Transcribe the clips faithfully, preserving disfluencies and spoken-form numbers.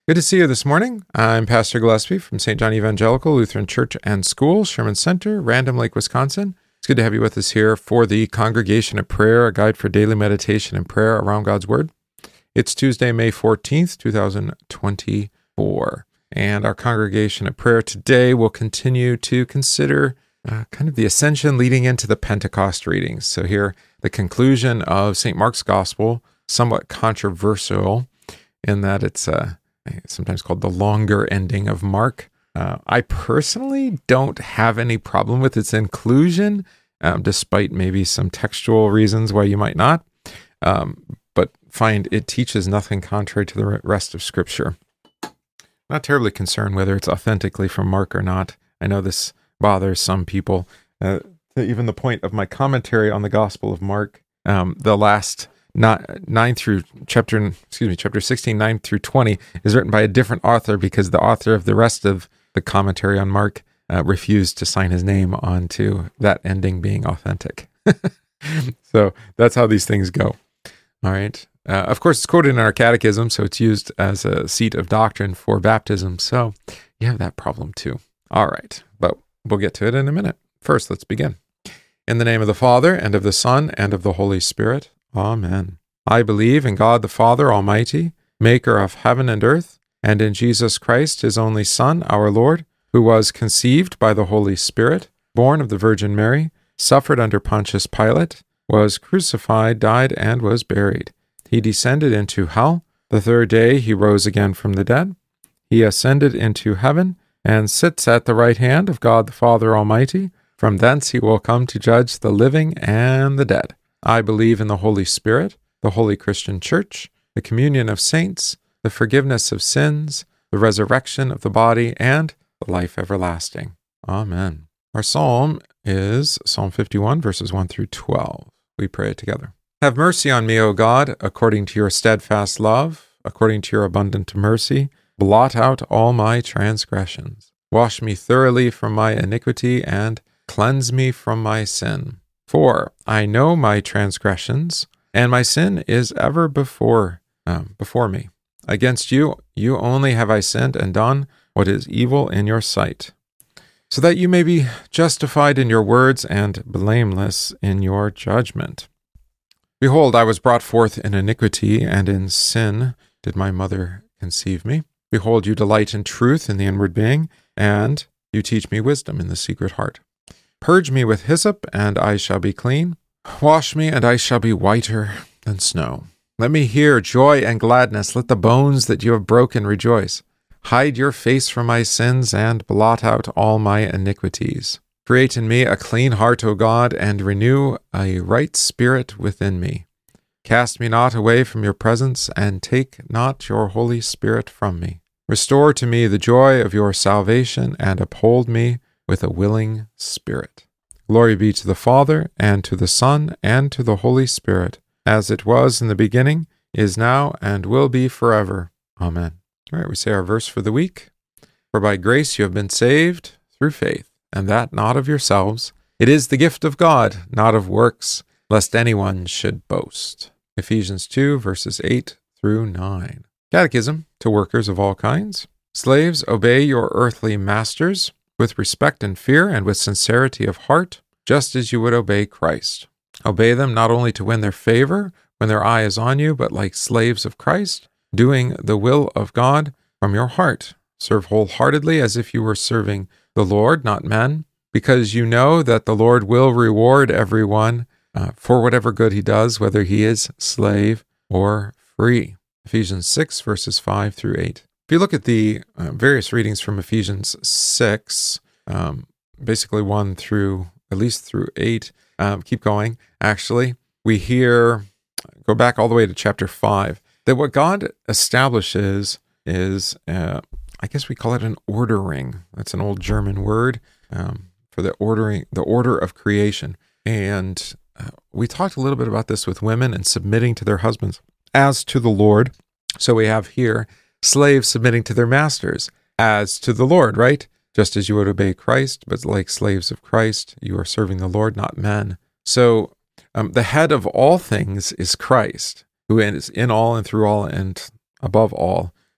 Good to see you this morning. I'm Pastor Gillespie from Saint John Evangelical Lutheran Church and School, Sherman Center, Random Lake, Wisconsin. It's good to have you with us here for the Congregation of Prayer, a guide for daily meditation and prayer around God's Word. It's Tuesday, May fourteenth, twenty twenty-four. And our Congregation of Prayer today will continue to consider uh, kind of the ascension leading into the Pentecost readings. So here, the conclusion of Saint Mark's Gospel, somewhat controversial in that it's uh, sometimes called the longer ending of Mark. Uh, I personally don't have any problem with its inclusion, um, despite maybe some textual reasons why you might not, um, but find it teaches nothing contrary to the rest of Scripture. Not terribly concerned whether it's authentically from Mark or not. I know this bothers some people. Uh, even the point of my commentary on the Gospel of Mark, um, the last Not nine through chapter, excuse me, chapter sixteen, nine through twenty is written by a different author because the author of the rest of the commentary on Mark uh, refused to sign his name onto that ending being authentic. So that's how these things go. All right. Uh, of course, it's quoted in our catechism, so it's used as a seat of doctrine for baptism. So you have that problem too. All right. But we'll get to it in a minute. First, let's begin. In the name of the Father, and of the Son, and of the Holy Spirit. Amen. I believe in God the Father Almighty, maker of heaven and earth, and in Jesus Christ, his only Son, our Lord, who was conceived by the Holy Spirit, born of the Virgin Mary, suffered under Pontius Pilate, was crucified, died, and was buried. He descended into hell. The third day he rose again from the dead. He ascended into heaven, and sits at the right hand of God the Father Almighty. From thence he will come to judge the living and the dead. I believe in the Holy Spirit, the Holy Christian Church, the communion of saints, the forgiveness of sins, the resurrection of the body, and the life everlasting. Amen. Our psalm is Psalm fifty-one, verses one through twelve. We pray it together. Have mercy on me, O God, according to your steadfast love, according to your abundant mercy. Blot out all my transgressions. Wash me thoroughly from my iniquity, and cleanse me from my sin. For I know my transgressions, and my sin is ever before um, before me. Against you, you only have I sinned and done what is evil in your sight, so that you may be justified in your words and blameless in your judgment. Behold, I was brought forth in iniquity, and in sin did my mother conceive me. Behold, you delight in truth in the inward being, and you teach me wisdom in the secret heart. Purge me with hyssop, and I shall be clean. Wash me, and I shall be whiter than snow. Let me hear joy and gladness. Let the bones that you have broken rejoice. Hide your face from my sins, and blot out all my iniquities. Create in me a clean heart, O God, and renew a right spirit within me. Cast me not away from your presence, and take not your Holy Spirit from me. Restore to me the joy of your salvation, and uphold me with a willing spirit. Glory be to the Father, and to the Son, and to the Holy Spirit, as it was in the beginning, is now, and will be forever. Amen. All right, we say our verse for the week. For by grace you have been saved through faith, and that not of yourselves. It is the gift of God, not of works, lest anyone should boast. Ephesians two, verses eight through nine. Catechism to workers of all kinds. Slaves, obey your earthly masters, with respect and fear, and with sincerity of heart, just as you would obey Christ. Obey them not only to win their favor when their eye is on you, but like slaves of Christ, doing the will of God from your heart. Serve wholeheartedly as if you were serving the Lord, not men, because you know that the Lord will reward everyone uh, for whatever good he does, whether he is slave or free. Ephesians six, verses five through eight. If you look at the uh, various readings from Ephesians six, um, basically one through, at least through eight, um, keep going, actually, we hear, go back all the way to chapter five, that what God establishes is, uh, I guess we call it an ordering. That's an old German word um, for the ordering, the order of creation. And uh, we talked a little bit about this with women and submitting to their husbands as to the Lord. So we have here slaves submitting to their masters as to the Lord, right? Just as you would obey Christ, but like slaves of Christ, you are serving the Lord, not men. So um, the head of all things is Christ, who is in all and through all and above all, right?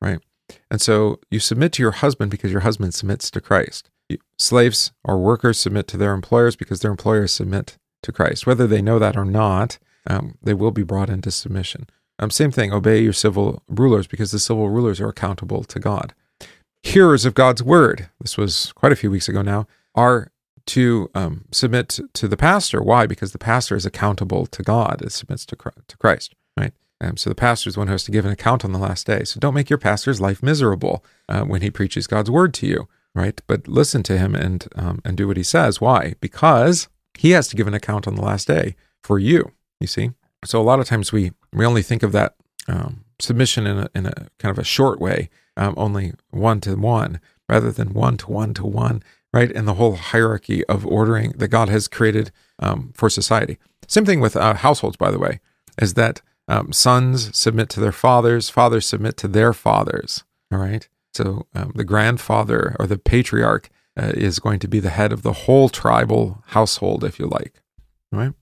And so you submit to your husband because your husband submits to Christ. Slaves or workers submit to their employers because their employers submit to Christ. Whether they know that or not, um, they will be brought into submission. Um, same thing, obey your civil rulers because the civil rulers are accountable to God. Hearers of God's word, this was quite a few weeks ago now, are to um, submit to the pastor. Why? Because the pastor is accountable to God. It submits to Christ, right? Um, so the pastor is the one who has to give an account on the last day. So don't make your pastor's life miserable uh, when he preaches God's word to you, right? But listen to him and um, and do what he says. Why? Because he has to give an account on the last day for you, you see? So a lot of times we, we only think of that um, submission in a, in a kind of a short way, um, only one to one, rather than one to one to one, right? And the whole hierarchy of ordering that God has created um, for society. Same thing with uh, households, by the way, is that um, sons submit to their fathers, fathers submit to their fathers, all right? So um, the grandfather or the patriarch uh, is going to be the head of the whole tribal household, if you like, all right?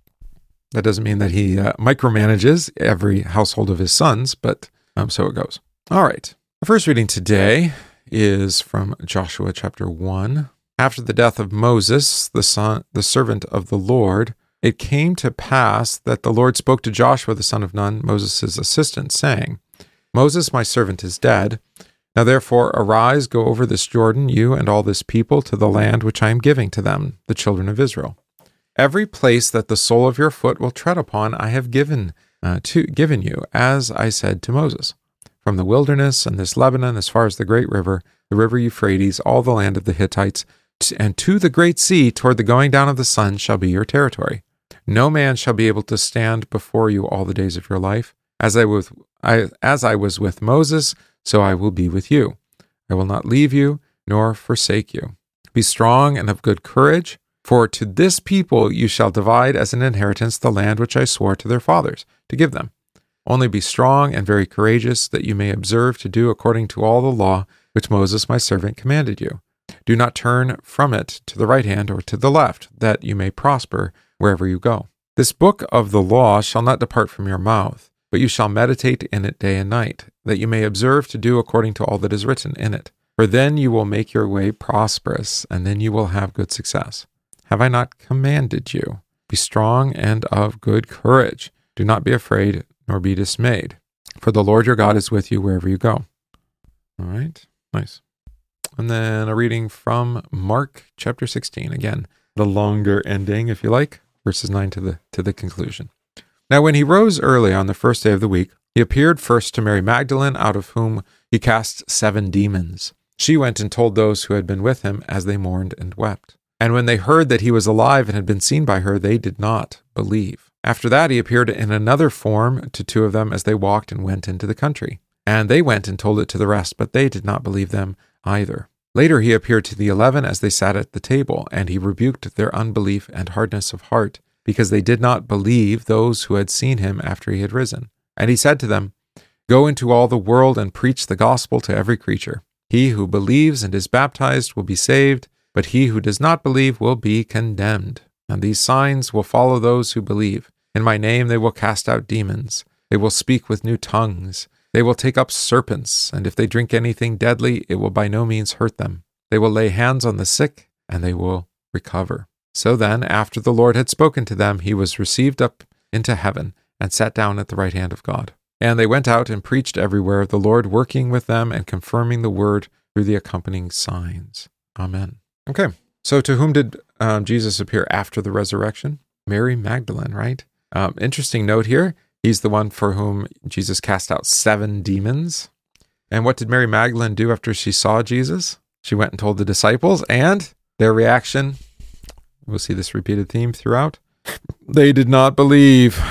That doesn't mean that he uh, micromanages every household of his sons, but um, so it goes. All right. Our first reading today is from Joshua chapter one. After the death of Moses, the son, the servant of the Lord, it came to pass that the Lord spoke to Joshua the son of Nun, Moses' assistant, saying, Moses, my servant, is dead. Now therefore arise, go over this Jordan, you and all this people, to the land which I am giving to them, the children of Israel. Every place that the sole of your foot will tread upon, I have given uh, to given you, as I said to Moses. From the wilderness and this Lebanon, as far as the great river, the river Euphrates, all the land of the Hittites, and to the great sea, toward the going down of the sun, shall be your territory. No man shall be able to stand before you all the days of your life. As I was, I, as I was with Moses, so I will be with you. I will not leave you, nor forsake you. Be strong and of good courage. For to this people you shall divide as an inheritance the land which I swore to their fathers to give them. Only be strong and very courageous, that you may observe to do according to all the law which Moses my servant commanded you. Do not turn from it to the right hand or to the left, that you may prosper wherever you go. This book of the law shall not depart from your mouth, but you shall meditate in it day and night, that you may observe to do according to all that is written in it. For then you will make your way prosperous, and then you will have good success. Have I not commanded you? Be strong and of good courage. Do not be afraid, nor be dismayed. For the Lord your God is with you wherever you go. All right, nice. And then a reading from Mark chapter sixteen. Again, the longer ending, if you like, verses nine to the to the conclusion. Now when he rose early on the first day of the week, he appeared first to Mary Magdalene, out of whom he cast seven demons. She went and told those who had been with him, as they mourned and wept. And when they heard that he was alive and had been seen by her, they did not believe. After that, he appeared in another form to two of them as they walked and went into the country. And they went and told it to the rest, but they did not believe them either. Later he appeared to the eleven as they sat at the table, and he rebuked their unbelief and hardness of heart, because they did not believe those who had seen him after he had risen. And he said to them, Go into all the world and preach the gospel to every creature. He who believes and is baptized will be saved, but he who does not believe will be condemned. And these signs will follow those who believe. In my name they will cast out demons. They will speak with new tongues. They will take up serpents, and if they drink anything deadly, it will by no means hurt them. They will lay hands on the sick, and they will recover. So then, after the Lord had spoken to them, he was received up into heaven and sat down at the right hand of God. And they went out and preached everywhere, the Lord working with them and confirming the word through the accompanying signs. Amen. Okay, so to whom did um, Jesus appear after the resurrection? Mary Magdalene, right? Um, interesting note here. He's the one for whom Jesus cast out seven demons. And what did Mary Magdalene do after she saw Jesus? She went and told the disciples, and their reaction, we'll see this repeated theme throughout, they did not believe.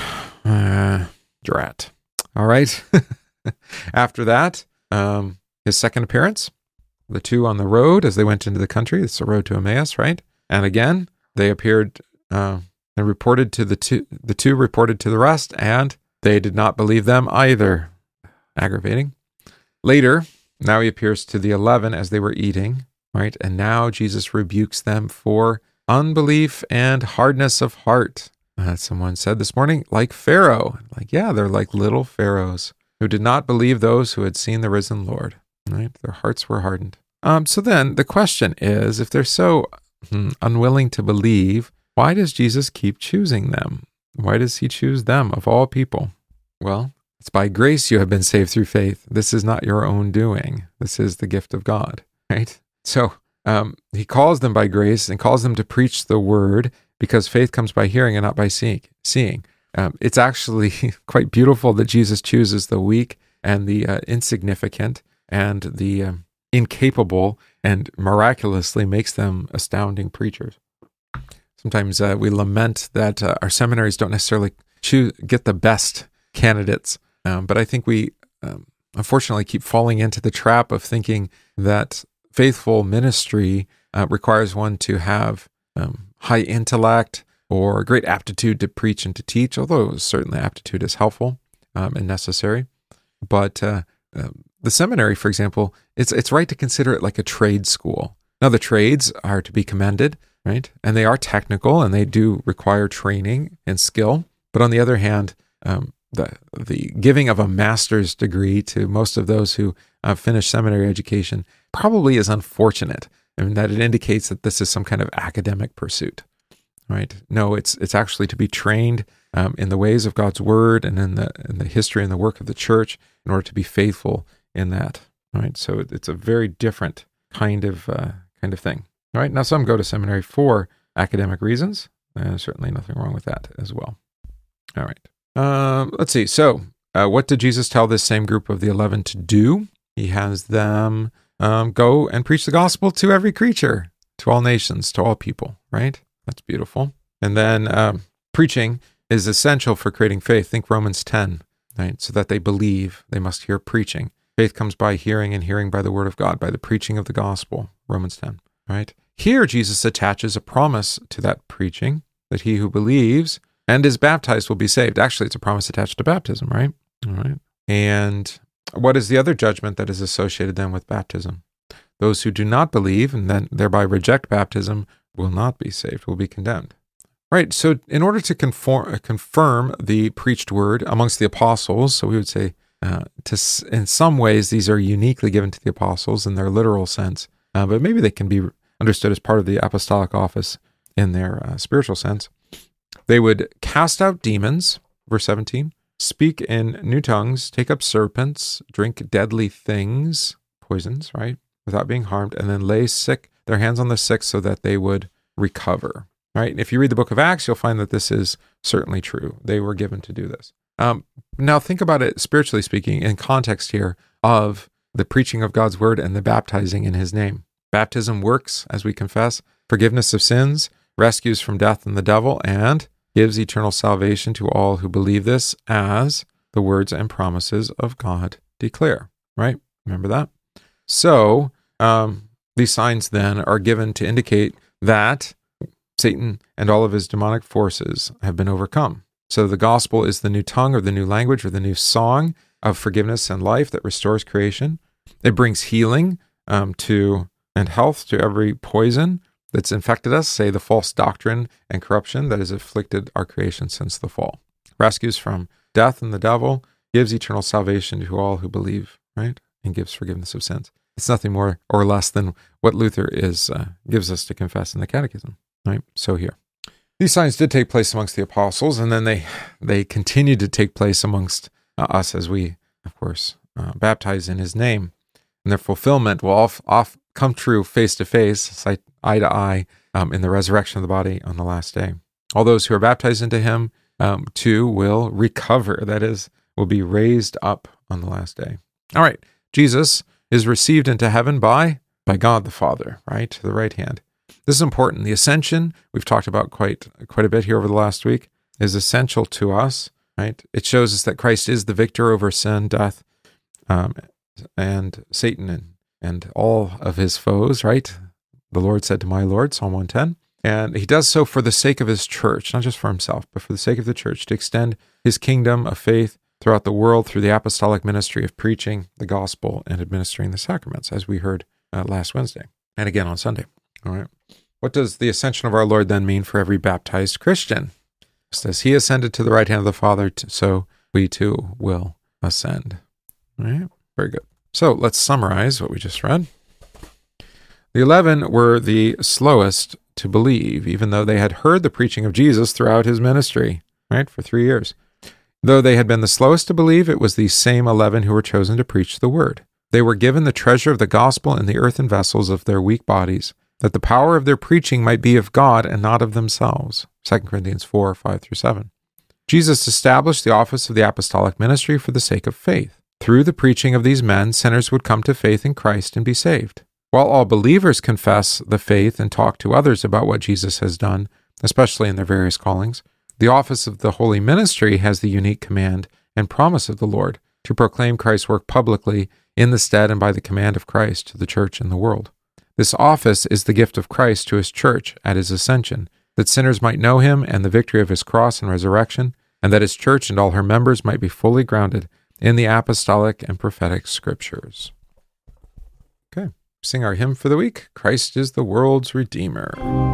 Uh, drat. All right. After that, um, his second appearance, the two on the road as they went into the country. It's the road to Emmaus, right? And again, they appeared uh, and reported to the two, the two reported to the rest, and they did not believe them either. Aggravating. Later, now he appears to the eleven as they were eating, right? And now Jesus rebukes them for unbelief and hardness of heart. Uh, someone said this morning, like Pharaoh. Like, yeah, they're like little pharaohs who did not believe those who had seen the risen Lord. right? Their hearts were hardened. Um, so then the question is, if they're so hmm, unwilling to believe, why does Jesus keep choosing them? Why does he choose them of all people? Well, it's by grace you have been saved through faith. This is not your own doing. This is the gift of God, right? So um, he calls them by grace and calls them to preach the word because faith comes by hearing and not by seeing. seeing. Um, it's actually quite beautiful that Jesus chooses the weak and the uh, insignificant and the um, incapable and miraculously makes them astounding preachers. Sometimes uh, we lament that uh, our seminaries don't necessarily choose, get the best candidates, um, but I think we um, unfortunately keep falling into the trap of thinking that faithful ministry uh, requires one to have um, high intellect or great aptitude to preach and to teach, although certainly aptitude is helpful um, and necessary. But uh, uh, the seminary, for example, it's it's right to consider it like a trade school. Now, the trades are to be commended, right? And they are technical and they do require training and skill. But on the other hand, um, the the giving of a master's degree to most of those who uh, finish seminary education probably is unfortunate. I mean, that it indicates that this is some kind of academic pursuit, right? No, it's it's actually to be trained um, in the ways of God's word and in the in the history and the work of the church in order to be faithful in that, right? So it's a very different kind of uh, kind of thing, all right? Now, some go to seminary for academic reasons, and certainly nothing wrong with that as well. All right. Um, let's see. So, uh, what did Jesus tell this same group of the eleven to do? He has them um, go and preach the gospel to every creature, to all nations, to all people, right? That's beautiful. And then um, preaching is essential for creating faith. Think Romans ten, right? So that they believe, they must hear preaching. Faith comes by hearing, and hearing by the word of God, by the preaching of the gospel, Romans ten, right? Here, Jesus attaches a promise to that preaching, that he who believes and is baptized will be saved. Actually, it's a promise attached to baptism, right? All right. And what is the other judgment that is associated then with baptism? Those who do not believe and then thereby reject baptism will not be saved, will be condemned. Right. So in order to conform, uh, confirm the preached word amongst the apostles, so we would say uh, to in some ways these are uniquely given to the apostles in their literal sense, uh, but maybe they can be understood as part of the apostolic office in their uh, spiritual sense. They would cast out demons, verse seventeen, speak in new tongues, take up serpents, drink deadly things, poisons, right, without being harmed, and then lay sick their hands on the sick so that they would recover, right? And if you read the book of Acts, you'll find that this is certainly true. They were given to do this. Um, now think about it, spiritually speaking, in context here of the preaching of God's word and the baptizing in his name. Baptism works, as we confess, forgiveness of sins, rescues from death and the devil, and gives eternal salvation to all who believe this, as the words and promises of God declare, right? Remember that? So, um, these signs then are given to indicate that Satan and all of his demonic forces have been overcome. So the gospel is the new tongue or the new language or the new song of forgiveness and life that restores creation. It brings healing um, to and health to every poison that's infected us, say the false doctrine and corruption that has afflicted our creation since the fall. Rescues from death and the devil, gives eternal salvation to all who believe, right? And gives forgiveness of sins. It's nothing more or less than what Luther is uh, gives us to confess in the Catechism, right? So here. These signs did take place amongst the apostles, and then they they continued to take place amongst uh, us as we, of course, uh, baptize in his name. And their fulfillment will off, off come true face to face, eye to eye, um, in the resurrection of the body on the last day. All those who are baptized into him, um, too, will recover. That is, will be raised up on the last day. All right, Jesus is received into heaven by by God the Father, right, to the right hand. This is important. The ascension, we've talked about quite quite a bit here over the last week, is essential to us, right? It shows us that Christ is the victor over sin, death, um, and Satan and, and all of his foes, right? The Lord said to my Lord, Psalm one ten. And he does so for the sake of his church, not just for himself, but for the sake of the church, to extend his kingdom of faith throughout the world through the apostolic ministry of preaching the gospel and administering the sacraments, as we heard uh, last Wednesday, and again on Sunday. All right. What does the ascension of our Lord then mean for every baptized Christian? Just as he ascended to the right hand of the Father, so we too will ascend. All right. Very good. So let's summarize what we just read. The eleven were the slowest to believe, even though they had heard the preaching of Jesus throughout his ministry, right, for three years. Though they had been the slowest to believe, it was these same eleven who were chosen to preach the word. They were given the treasure of the gospel in the earthen vessels of their weak bodies, that the power of their preaching might be of God and not of themselves. Second Corinthians four, five through seven. Jesus established the office of the apostolic ministry for the sake of faith. Through the preaching of these men, sinners would come to faith in Christ and be saved. While all believers confess the faith and talk to others about what Jesus has done, especially in their various callings, the office of the holy ministry has the unique command and promise of the Lord to proclaim Christ's work publicly in the stead and by the command of Christ to the church and the world. This office is the gift of Christ to his church at his ascension, that sinners might know him and the victory of his cross and resurrection, and that his church and all her members might be fully grounded in the apostolic and prophetic scriptures. Okay, sing our hymn for the week, Christ is the world's Redeemer.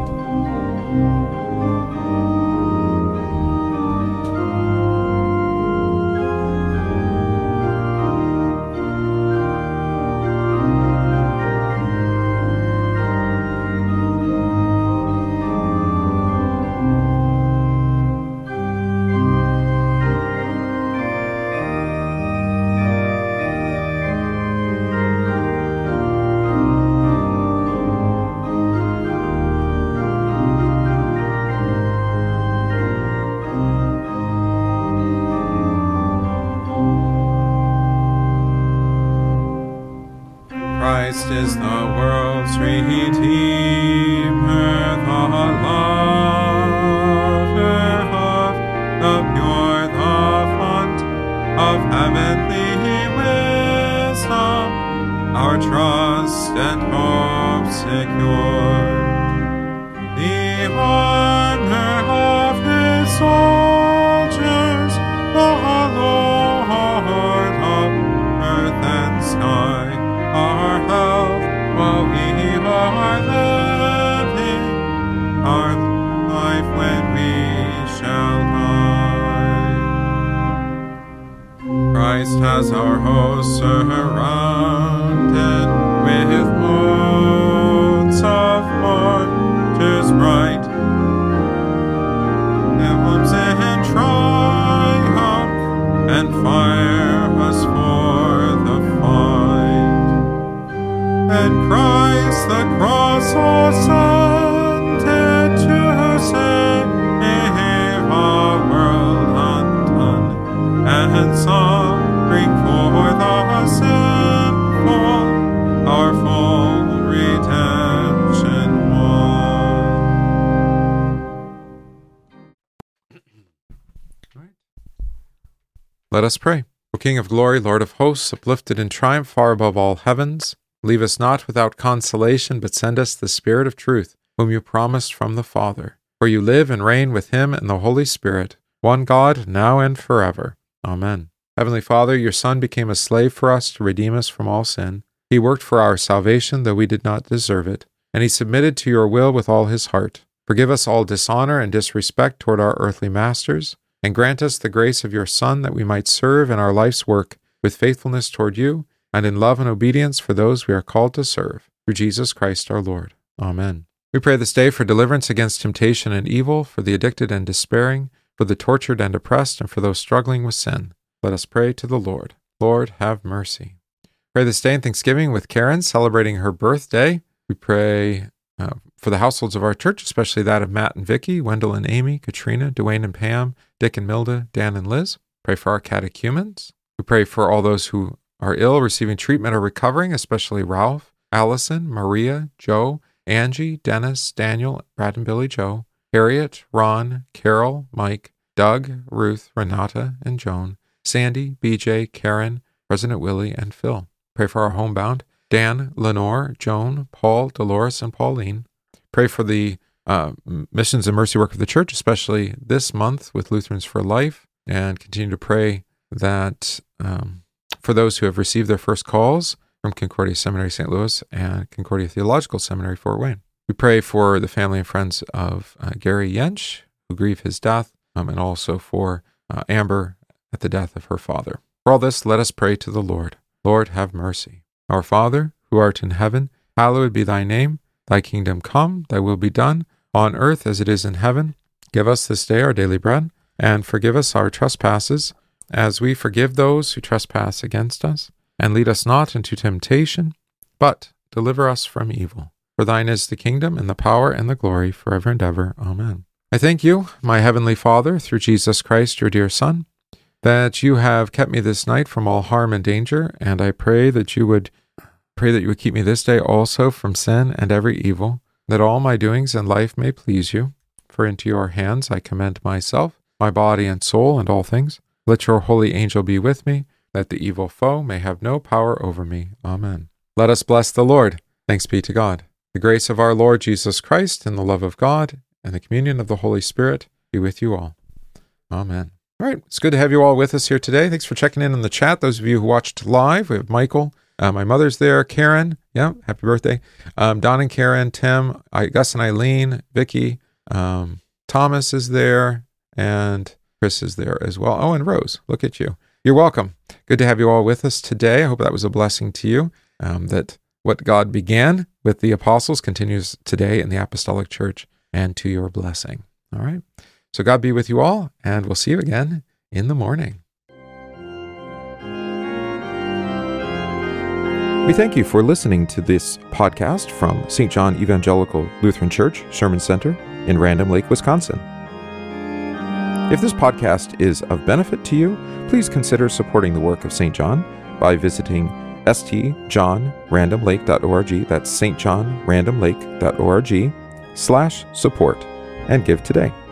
Christ is the world's Redeemer, the lover of the pure, the font of heavenly wisdom, our trust and hope secure. The honor of his soldiers, the Lord of earth and sky, our health while we are living, our life when we shall die. Christ has our host surrounded with modes of martyrs bright, emblems in triumph, and fire us for the fight. And Christ the cross ascended to save our world undone, and some bring forth our sinful, our full redemption won. Let us pray. O King of glory, Lord of hosts, uplifted in triumph far above all heavens, leave us not without consolation, but send us the Spirit of truth, whom you promised from the Father. For you live and reign with him and the Holy Spirit, one God, now and forever. Amen. Heavenly Father, your Son became a slave for us to redeem us from all sin. He worked for our salvation, though we did not deserve it, and he submitted to your will with all his heart. Forgive us all dishonor and disrespect toward our earthly masters, and grant us the grace of your Son, that we might serve in our life's work with faithfulness toward you, and in love and obedience for those we are called to serve, through Jesus Christ our Lord. Amen. We pray this day for deliverance against temptation and evil, for the addicted and despairing, for the tortured and oppressed, and for those struggling with sin. Let us pray to the Lord. Lord, have mercy. Pray this day in thanksgiving with Karen, celebrating her birthday. We pray uh, for the households of our church, especially that of Matt and Vicky, Wendell and Amy, Katrina, Dwayne and Pam, Dick and Milda, Dan and Liz. Pray for our catechumens. We pray for all those who are ill, receiving treatment, or recovering, especially Ralph, Allison, Maria, Joe, Angie, Dennis, Daniel, Brad and Billy Joe, Harriet, Ron, Carol, Mike, Doug, Ruth, Renata, and Joan, Sandy, B J, Karen, President Willie, and Phil. Pray for our homebound, Dan, Lenore, Joan, Paul, Dolores, and Pauline. Pray for the uh, missions and mercy work of the church, especially this month with Lutherans for Life, and continue to pray that um, for those who have received their first calls from Concordia Seminary Saint Louis and Concordia Theological Seminary Fort Wayne. We pray for the family and friends of uh, Gary Yench, who grieve his death, um, and also for uh, Amber at the death of her father. For all this, let us pray to the Lord. Lord, have mercy. Our Father, who art in heaven, hallowed be thy name. Thy kingdom come, thy will be done, on earth as it is in heaven. Give us this day our daily bread, and forgive us our trespasses, as we forgive those who trespass against us. And lead us not into temptation, but deliver us from evil. For thine is the kingdom, and the power, and the glory, forever and ever. Amen. I thank you, my heavenly Father, through Jesus Christ, your dear Son, that you have kept me this night from all harm and danger, and I pray that you would pray that you would keep me this day also from sin and every evil, that all my doings in life may please you. For into your hands I commend myself, my body and soul, and all things. Let your holy angel be with me, that the evil foe may have no power over me. Amen. Let us bless the Lord. Thanks be to God. The grace of our Lord Jesus Christ, and the love of God, and the communion of the Holy Spirit be with you all. Amen. All right, it's good to have you all with us here today. Thanks for checking in on the chat. Those of you who watched live, we have Michael, uh, my mother's there, Karen, yeah, happy birthday, um, Don and Karen, Tim, I, Gus and Eileen, Vicky, um, Thomas is there, and Chris is there as well. Oh, and Rose, look at you. You're welcome. Good to have you all with us today. I hope that was a blessing to you, um, that what God began with the apostles continues today in the Apostolic Church and to your blessing. All right. So God be with you all, and we'll see you again in the morning. We thank you for listening to this podcast from Saint John Evangelical Lutheran Church Sherman Center in Random Lake, Wisconsin. If this podcast is of benefit to you, please consider supporting the work of Saint John by visiting s t john random lake dot org, that's s t john random lake dot org slash support, and give today.